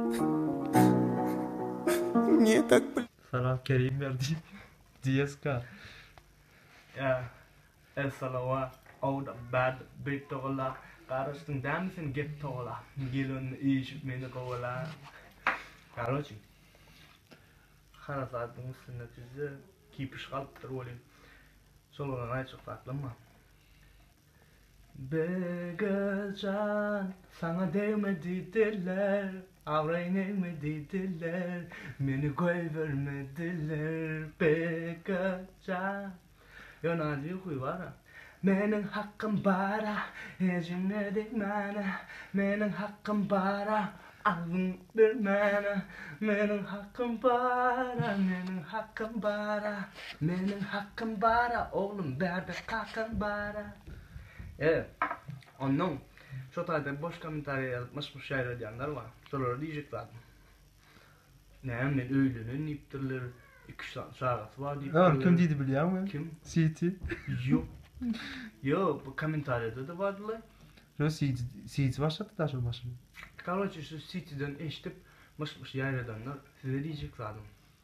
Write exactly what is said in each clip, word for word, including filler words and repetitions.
Niye tak Salam Kerim verdi. Diyeska. Ya, esalawa, awda bad bit tola, karıştın damsın get tola, gilun iş meni kola. Короче, harasatın sünnetizi kipiş kalıptır olayım. Soluna ayçık tatlama. Begacan, sana değmediler, avreynemediler, beni koy vermediler. Begacan. Yo Naci huy var ha. Menin hakkım bara, ecime değmene. Menin hakkım bara, alın vermene. Menin hakkım bara, menin hakkım bara. Menin hakkım bara, oğlum berde hakkım bara. Evet, onun şu tarihte boş komentarya yazmış bu şair diyenler var. Sonra diyecekler. Ne men öylünün iptirler. İki şarkısı var deyip. Ha, kim dedi biliyor musun? Kim? City. Yok. Yok, bu komentariyada da vardılar. Yo City City başladı da şu başladı. Короче, şu City'den eşitip mış yayar edenler size diyecek zaten.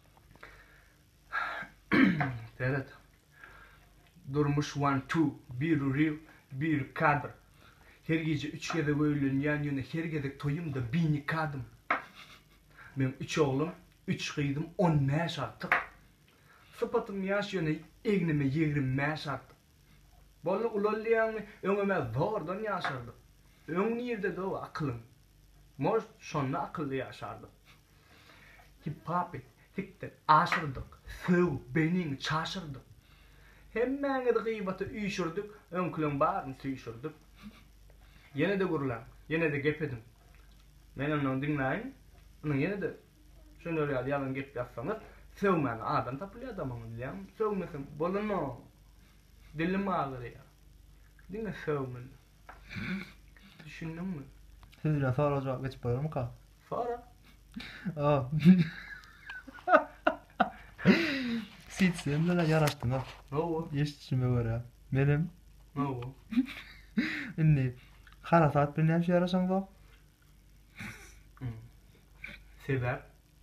Evet. Durmuş one two, bir real, bir kadr. Her gece üç kere böyle yan yana her gece toyum da bini kadım. Ben üç oğlum, üç kıydım, on meş artık. Sıpatım yaş yöne egnime yegrim meş artık. Bolluk ulolliyanı öngüme zordan yaşardık. Ön nirde de o akılım. Moş şonda akıllı yaşardık. Hip hop tiktir, aşırdık. Sıv, benim çaşırdık. Hemmeni de gıybatı üyüşürdük, ön külün bağırını süyüşürdük. Yine de gurulan, yine de gepedim. Men onu dinleyin, onun yine de şunu öyle yalan gep yapsanız, sevmeyen adam tapılı adamını diyeyim. Sevmesin, bolun o. Dilim ağır ya. Dinle sevmen. Düşündün mü? Sizden sonra cevap geçip bayram ka. Sonra? Aa. City sen de yaraştın ha. Ne o? Eşitime göre. Benim Ne o? inni harasat bir neyse yaraşan da. Sebep?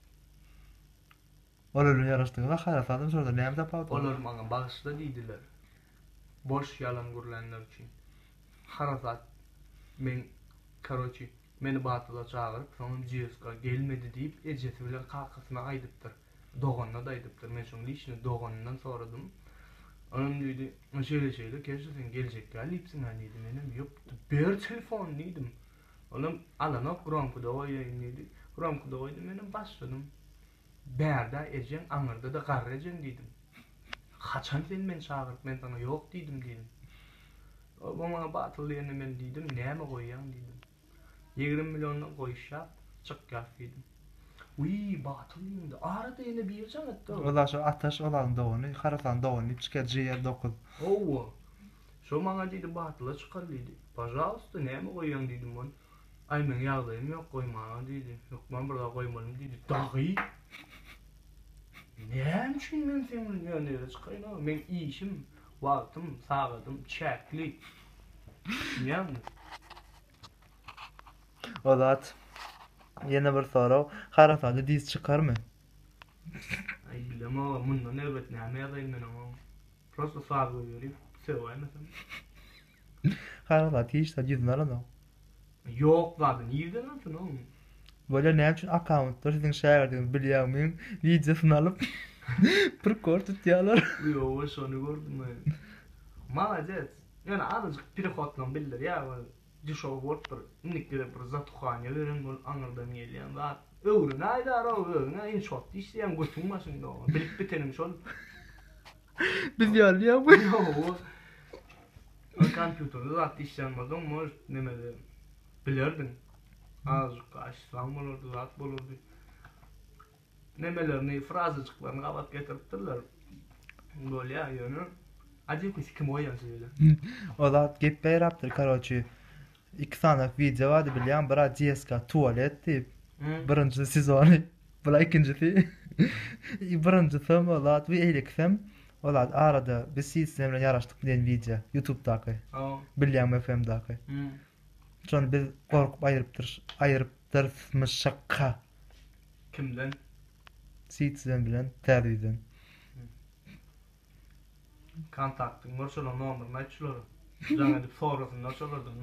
Olurun yaraştın da harasatın sonra neyim tapavdı. Olur bana bağışla deydiler. Boş yalan gurulanlar için. Harasat men karoçi meni batıla çağırıp sonra Ciyos'a gelmedi deyip ecesi bilen kakasına aydıptır. Doğanına da aydıptır. Men şunun işini doğanından soradım. Onun dedi, şöyle şöyle keşke sen gelecek gelipsin hani dedim. Benim yok bir telefon dedim. Oğlum alana Gronku'da oynaydı. Gronku'da oynadım benim başladım. Berda ecen anırda da qarrecen dedim. Kaçan sen men çağırıp men sana yok dedim dedim. O bana batılıyını men dedim, neyme koyyan dedim. yirmi milyonla koyuşap, çık yap dedim. Uy batılıyım da, arada yine bir can etti o. Ola şu ataş olan da onu, harasat da onu, çıkar ciğer dokuz. Oo. Şu bana dedi batıla çıkar dedi. Pajausta neyme koyyan dedim onu. Ay men yağlayım yok koyma dedi. Yok ben burada koymadım dedi. Dahi. Neyem için men senin yönlere çıkayım ama men işim, vaktim, sağladım, çekli. Neyem? Olat. Yine bir soru. Harasatı diz çıkar mı? Ay bilmem ama bundan elbet neyme yazayım ben ama. Prosto sağ koyuyorum. Sevayım mesela. Harasatı hiç de yüzünler ana. Yok zaten. Nereden alsın oğlum? Böyle ne için accountlar sizin şehirdiğiniz biliyorum videosunu alıp bir kort tutuyorlar. Yo, şunu gördüm ben. Malacet. Yani azıcık bir hotlan bilir ya. Dişo vort bir nikle bir zatxanya verin ol anırdan geliyen var. Öğrün ayda ara öğrün in shot işleyen götürmesin de o. Bilip bitenim şol. Biz ya bu. Yo. O kompüterde zat işlenmeden mor nemede bilirdin. Azıcık açsam olurdu, zat bulurdu. Nemelerini, frazacıklarını kapat getirttirler. Böyle ya yani. Acayip bir kim oyan söyle. Olat gep beyraptır karoçu. İki tane video vardı biliyorum. Bira C S K A tuvalet deyip. Birinci sezonu. Bira ikincisi. Birincisi olat bir eyleksem. Olat arada bir sistemle yaraştık diyen video. YouTube'daki. Biliyorum F M'daki. Sonra biz korkup ayırıptır. Ayırıptır şakka. Kimden? Sitsen bilen täzeden. Kontaktın var şola nomerini açılar. Jaňa dip sorasyny açylardyň.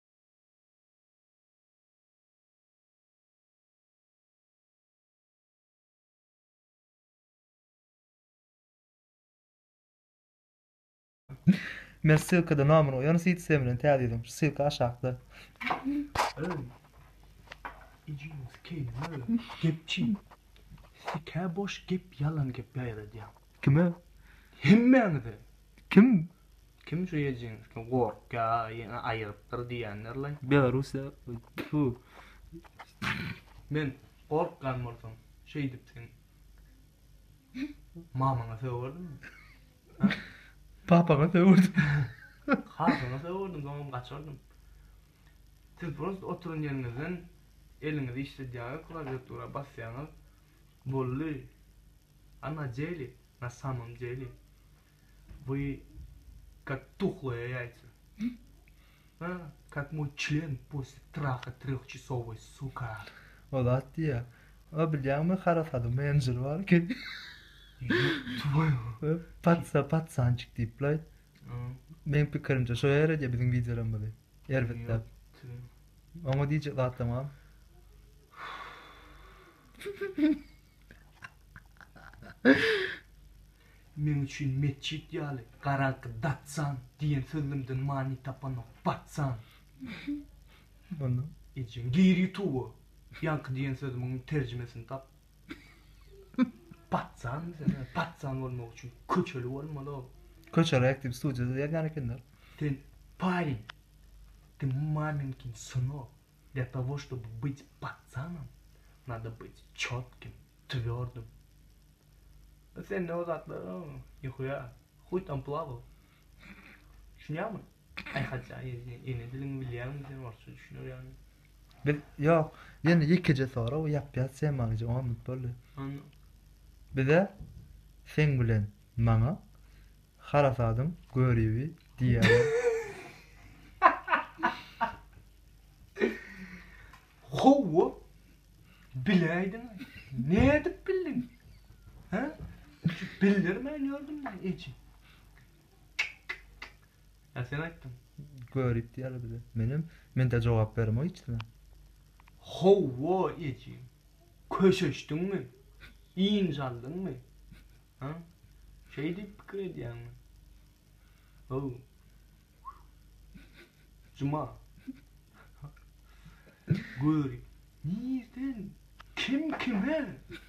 Men sylkada nomery oýan sitsen bilen täzeden. Sylka aşakda. Öyle. İciniz keyin gepçi. Sike boş gep yalan gep ýaýra diýär. Kime? Hemmeňizi. Kim? Kim şu ýejiňiz? Gorka, ýene aýrypdyr diýenler. Belarusya. Fu. Men gorkan bolsam, şey dip sen. Mamaňa söwürdüm. Papaga söwürdüm. Hasyna söwürdüm, gamam gaçardym. Siz prost oturun ýerinizden elinizi işledýär, klawiatura basýaňyz. Bolly. Ana jeli, на самом деле вы как тухлые яйца. А, как мой член после траха трехчасовой, сука. Olat diýär. O bilýärmi Harasada menjer bar ki. Твою. Patsa patsançyk diýipler. Men pikirimçe şo ýere diýe biziň wideolarym bilen. Elbetde. Ama diýjek zat tamam. Men üçin meçhit ýaly, garanky datsan diýen sözümden many tapanyp batsan. Onu. Ejin giri tuğu. Yankı diyen sözümün tercümesini tap. Batsan sen, batsan olmak için köçeli olmalı o. Köçeli aktif studiyoda ýagany ekenler. Ты парень, ты маменькин сынок. Для того, чтобы быть пацаном, надо быть чётким, твёрдым. А sen ne uzatlı? Yuhuya. Huy tam plavo. Düşünüyor musun? Ay hatta yine dilin biliyorum sen varsa düşünüyor yani. Bir ýok, ýene ýekije sonra o ýap-ýat sen maňa omut boldy. Anladım. Bir de sen bilen maňa Harasadyň görebi diýär. Howa bileydin. Ne edip bildin? Ha? Bildirmen gördüm ben hiç. Ya sen aýtdın. Görip diýär bir de. Menim men de jogap berme hiçne. Howa eci. Köşeşdin mi? İncaldın mı? Ha? Şey deyip pikir edýän mi? Oh. Cuma. Görip. Nirden? Kim kime?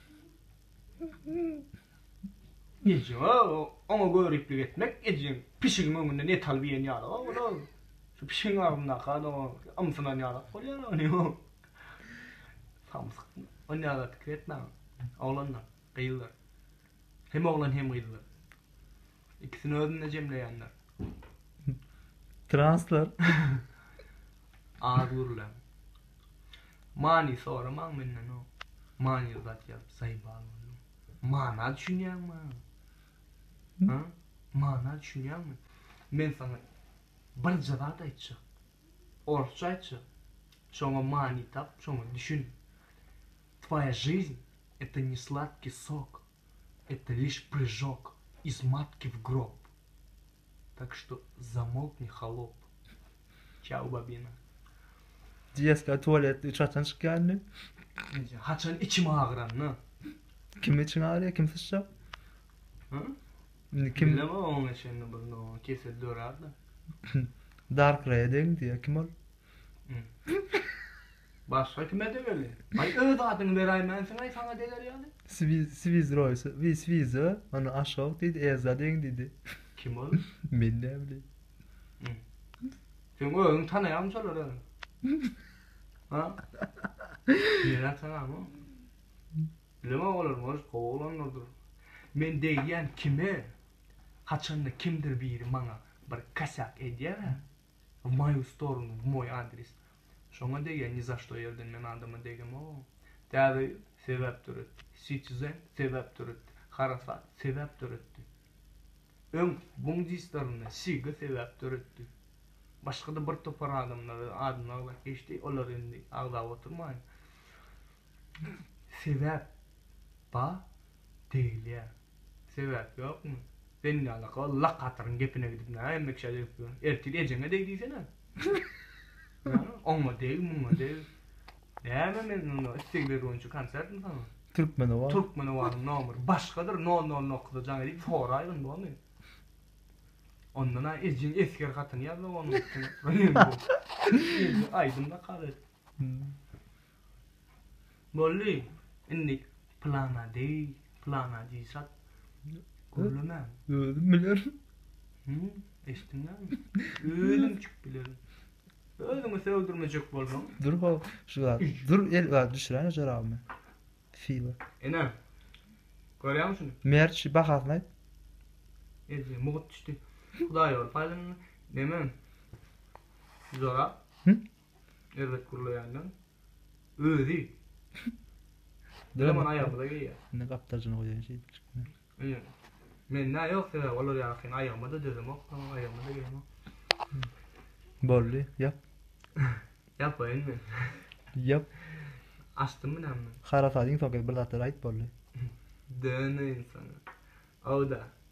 Ecim, ona göriplik etmek, ecim, pişiğin önünde ne talbiyen yara, o da, şu pişiğin ağzına kadar, o amsından yara, o yana o ne o? Samsık, o ne yara fikir etme, oğlanlar, kıyılır. Hem oğlan hem kıyılır. İkisini özünde cemleyenler. Translar. Ağırlar. Mani soraman menden o. Mani zat yap, sayıbağlı. Mana düşünýär mi? Ha? Mana düşünýär mi? Men sana bir jawap aýtjak. Orçça aýtjak. Şoňa mani tap, şoňa düşün. Твоя жизнь — это не сладкий сок. Это лишь прыжок из матки в гроб. Так что замолкни, холоп. Чао, бабина. Diyeska tuvalet üçaçan çıkanlı. Haçan içim ağıran, ne? Kim için ağrıyor, kim sıçacak? Ha? Kim? Bilmem onun için bunu keser dörardı. Dark Raid'in diye kim ol? Başka kime de böyle? Ay öz adını verayım ben sana, sana deler yani. Sviz, Sviz Royce, vi Sviz'e, onu aşağı dedi, Ezad'in dedi. Kim ol? Ben ne bileyim. Sen özün tanıyan sorular. Ha? Yine tanıyan mı? Bilmem olur mu? Koğulanlardır. Men deýän kime? Haçanda kimdir biri maňa bir kasak edýär. В мою сторону, в мой адрес. Şoňa deýän, ni za что ýerden men adama degem o. Täze sebäpdir. Citizen sebäpdir. Harasat sebäpdir. Öň buňdistlaryny siga sebäpdir. Başga da bir topar adamlar adyna geçdi, olar endi agdap oturmaýyn. Sebäp Ba değil ya. Sebep yok mu? Ben ya Allah katırın gepine gidip ne yemek şey yapıyor. Ertili ecene değdiyse ne? Ya olma değil mu değil. Değerme men onu istekleri oyuncu konsert mi sana? Türkmeni var. Türkmeni var nomur. Başkadır no no no kılacağın edip soraydın bu onu. Ondan ha ecin esker katını yazdı onu. Aydın'da kalır. Bolli. Inni plana değil. Plana değilsat. Kullanam. Öldüm biliyorum. Hı? Estimden mi? Öldüm çık bilirim. Öldüm ise öldürmeyecek bolmam. Dur ho. Şu var. Dur el var düşüren jarabı. Fiwa. Enem. Görüyor musun? Merç bahasnay. Ece muğut düştü. Kuday ol paylanın. Demem. Zora. Hı? Evet kurulayandan. Öldü. Zaman ayağımda giyiyor. Ne kaptarcını koyan şey çıkmıyor. İyi. Men ne yok ya olur ya kin ayağımda da dedim o ama ayağımda da giyiyor. Bolli yap. Yapayım mı? Yap. Açtım mı lan? Harasadın soket bir zatlar ait bolli. Dene insana. O da